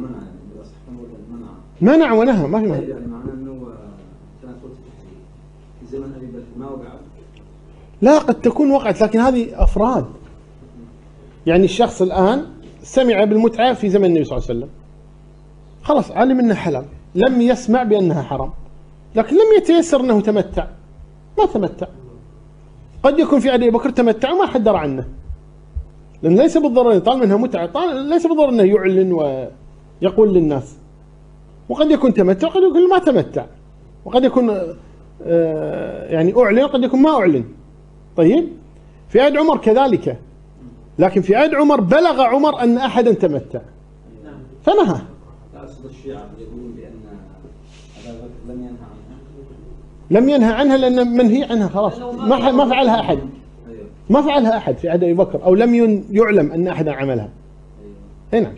منع ونهى، ما في معنى. يعني معناه أنه كانت في زمن أبي بكر ما وقعت. لا، قد تكون وقعت، لكن هذه أفراد. يعني الشخص الآن سمع بالمتعة في زمن النبي صلى الله عليه وسلم، خلاص علم أنها حلال، لم يسمع بأنها حرام، لكن لم يتيسر أنه تمتع، ما تمتع. قد يكون في أبي بكر تمتع وما حد درى عنه، لأن ليس بالضرورة طالما أنها متعة، ليس بالضرورة أنه يعلن ويقول للناس. وقد يكون تمتع وقد يكون ما تمتع، وقد يكون يعني أعلن وقد يكون ما أعلن. طيب في عهد عمر كذلك، لكن في عهد عمر بلغ عمر أن أحدا تمتع فنهى. أقصد الشيعة يقولون بأن أبا بكر لم ينهى عنها لأن منهي عنها خلاص، ما فعلها أحد، ما فعلها أحد في عهد أبي بكر، أو لم يعلم أن أحدا عملها. هنا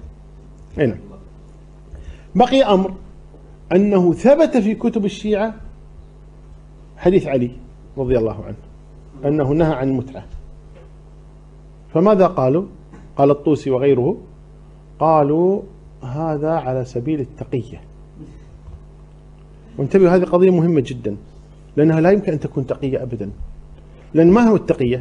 بقي أمر أنه ثبت في كتب الشيعة حديث علي رضي الله عنه أنه نهى عن المتعة. فماذا قالوا؟ قال الطوسي وغيره، قالوا هذا على سبيل التقية. وانتبهوا، هذه قضية مهمة جدا، لأنها لا يمكن أن تكون تقية أبدا. لأن ما هو التقية؟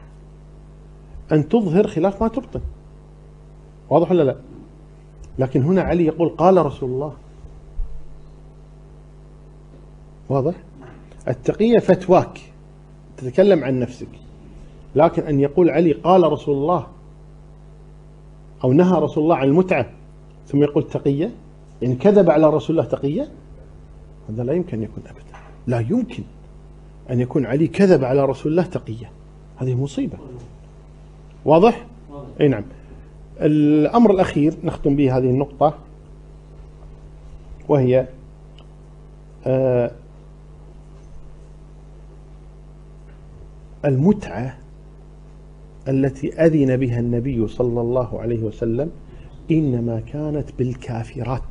أن تظهر خلاف ما تبطن. واضح ولا لا؟ لكن هنا علي يقول قال رسول الله. واضح؟ التقية فتواك، تتكلم عن نفسك، لكن أن يقول علي قال رسول الله أو نهى رسول الله عن المتعة ثم يقول تقية، يعني كذب على رسول الله تقية، هذا لا يمكن أن يكون أبدا. لا يمكن أن يكون علي كذب على رسول الله تقية، هذه مصيبة. واضح؟ أي نعم. الأمر الأخير نختم به هذه النقطة، وهي المتعة التي أذن بها النبي صلى الله عليه وسلم إنما كانت بالكافرات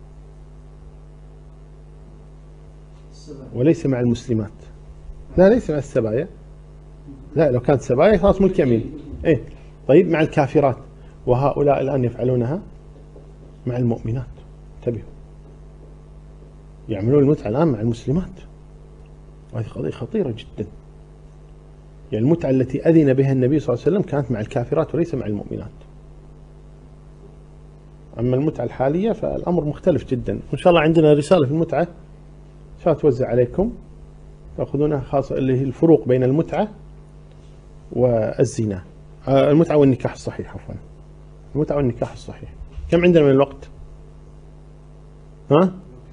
وليس مع المسلمات. لا، ليس مع السبايا، لا، لو كانت سبايا خلاص ملك يمين. إيه طيب، مع الكافرات. وهؤلاء الآن يفعلونها مع المؤمنات. انتبهوا، يعملون المتعة الآن مع المسلمات، وهذه قضية خطيرة جدا. يعني المتعة التي أذن بها النبي صلى الله عليه وسلم كانت مع الكافرات وليس مع المؤمنات. أما المتعة الحالية فالأمر مختلف جدا. وإن شاء الله عندنا رسالة في المتعة سأتوزع عليكم تأخذونها، خاصة اللي هي الفروق بين المتعة والزنا، المتعة والنكاح الصحيح، عفوا المتعة والنكاح الصحيح. كم عندنا من الوقت؟ ها؟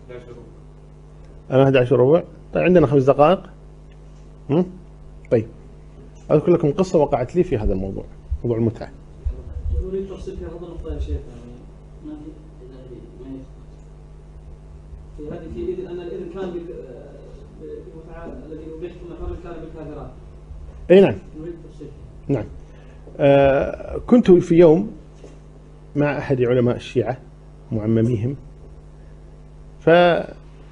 11 ربع. طيب عندنا 5 دقائق. طيب أذكر لكم قصة وقعت لي في هذا الموضوع، موضوع المتعة. أريد تفصيل في هذا النقطة يا شيخ. ما في هذه في إذن أن الإذن كان بالمتعة الذي أبيح ثم حرم كان بالكافرات. أي نعم. نريد تفصيل. نعم. كنت في يوم مع أحد علماء الشيعة معمميهم، فقال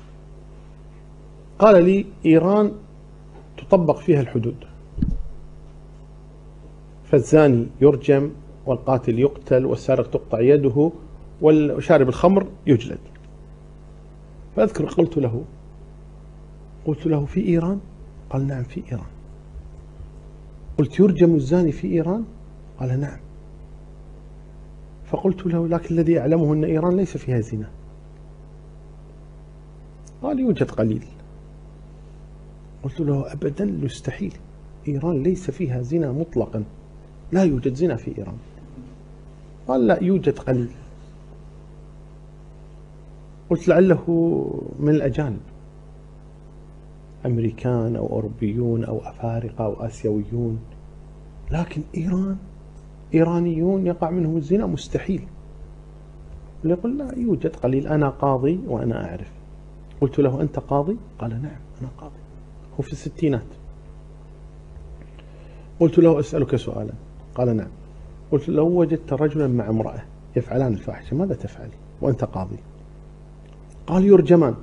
لي إيران تطبق فيها الحدود، فالزاني يرجم والقاتل يقتل والسارق تقطع يده وشارب الخمر يجلد. فأذكر قلت له في إيران؟ قال نعم في إيران. قلت يرجم الزاني في إيران؟ قال نعم. فقلت له لكن الذي أعلمه أن إيران ليس فيها زنا. قال يوجد قليل. قلت له أبدا يستحيل، إيران ليس فيها زنا مطلقا، لا يوجد زنا في إيران. قال لا يوجد قليل. قلت لعله من الأجانب، أمريكان أو أوروبيون أو أفارقة أو آسيويون، لكن إيرانيون يقع منهم الزنا مستحيل. يقول لا يوجد قليل، أنا قاضي وأنا أعرف. قلت له أنت قاضي؟ قال نعم أنا قاضي. هو في الستينات. قلت له أسألك سؤالا؟ قال نعم. قلت له لو وجدت رجلا مع امرأة يفعلان الفاحشة ماذا تفعلي وأنت قاضي؟ قال يرجمان.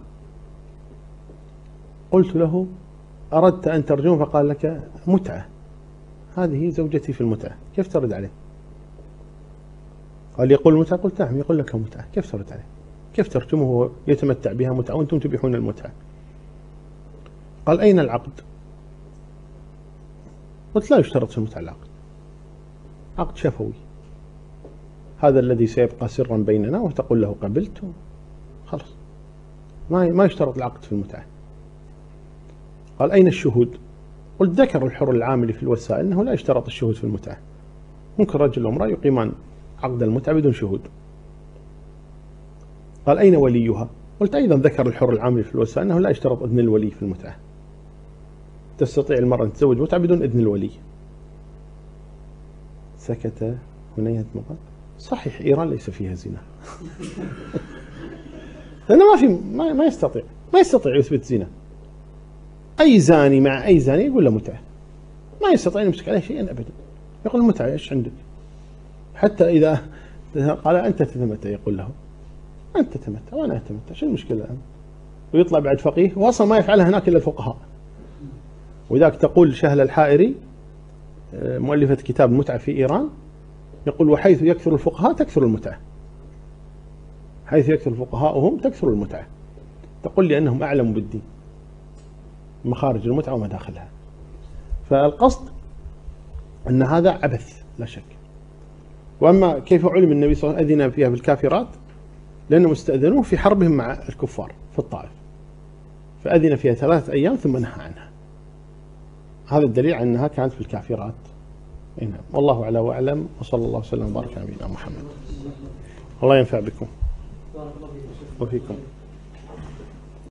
قلت له أردت أن ترجم، فقال لك متعة، هذه زوجتي في المتعة، كيف ترد عليه؟ قال يقول متعة؟ قلت نعم يقول لك متعة، كيف ترد عليه؟ كيف ترجمه وهو يتمتع بها متعة وأنتم تبيحون المتعة؟ قال أين العقد؟ قلت لا يشترط في المتعة العقد، عقد شفوي، هذا الذي سيبقى سرا بيننا وتقول له قبلت خلاص، ما يشترط العقد في المتعة. قال أين الشهود؟ قلت ذكر الحر العامل في الوسائل أنه لا يشترط الشهود في المتعة، ممكن رجل وامرأة يقيمان عقد المتعة بدون شهود. قال أين وليها؟ قلت أيضا ذكر الحر العامل في الوسائل أنه لا يشترط إذن الولي في المتعة، تستطيع المرأة أن تتزوج متعة بدون إذن الولي. سكت هنيهة مقال. صحيح إيران ليس فيها زنا لأنه ما يستطيع يثبت زنا. أي زاني مع أي زاني يقول له متعة، ما يستطيع أن يمسك عليه شيئا أبدا، يقول متعة إيش عندك؟ حتى إذا قال أنت تتمتع يقول له أنت تتمتع وأنا أتمتع، شو المشكلة الآن؟ ويطلع بعد فقيه، وأصلا ما يفعلها هناك إلا الفقهاء. وذاك تقول شهلة الحائري مؤلفة كتاب المتعة في إيران، يقول وحيث يكثر الفقهاء تكثر المتعة، حيث يكثر الفقهاء وهم تكثر المتعة. تقول لي أنهم أعلموا بالدين، مخارج المتعة ومداخلها. فالقصد أن هذا عبث لا شك. وأما كيف علم النبي صلى الله عليه وسلم أذن فيها بالكافرات؟ لأنهم استأذنوه في حربهم مع الكفار في الطائف، فأذن فيها 3 أيام ثم نهى عنها. هذا الدليل على أنها كانت في الكافرات. نعم. والله أعلى وأعلم، وصلى الله وسلم وبارك على نبينا محمد. الله ينفع بكم بارك الله فيك. وفيكم.